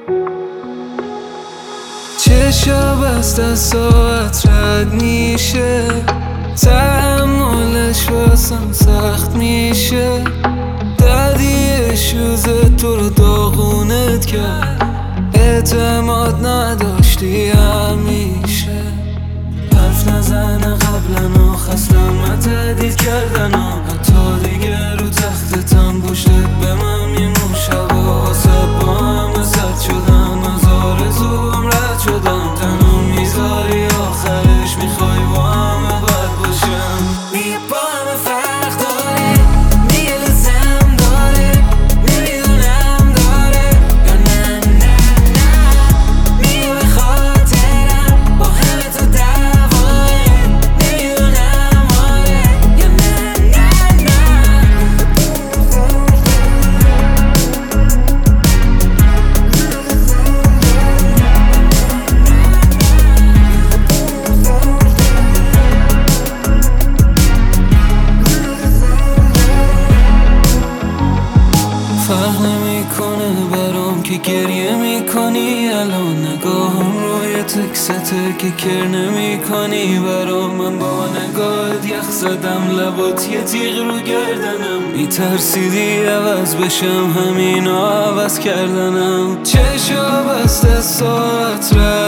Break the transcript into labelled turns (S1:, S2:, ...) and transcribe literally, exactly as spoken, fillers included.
S1: چشا بست از ساعت رد میشه، تحملش واسم سخت میشه. دردی شوزه تو رو داغونت کرد، اعتماد نداشتی همیشه. حرف نزنه قبلا و خستم تهدید کردن و حتی دیگه رو تختتم پشتت به من میمون شبا واسد با همه سرد شدن از آرزوم رد شدم. تنها میذاری آخرش میخوای با همه بد باشم. میگه با همه فرق داره، میگه لازم داره، نمیدونم داره یا نه نه نه. میگه به خاطرم با همه تو دعواه، نمیدونم آره یا نه نه نه. فرق نمیکنه برام که گریه میکنی الان. نگاهم روی تکسته که کر نمیکنی برام. من با نگاهت یخ زدم، لبات یه تیغ رو گردنم. میترسیدی عوض بشم، همینا عوض کردنم. چشا بست از ساعت